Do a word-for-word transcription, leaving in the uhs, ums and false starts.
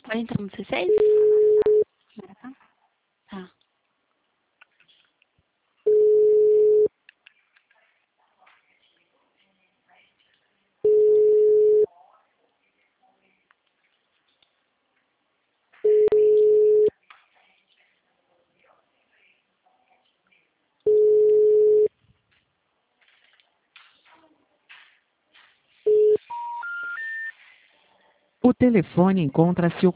Pode entrar no C seis? Marcar? Tá. O telefone encontra-se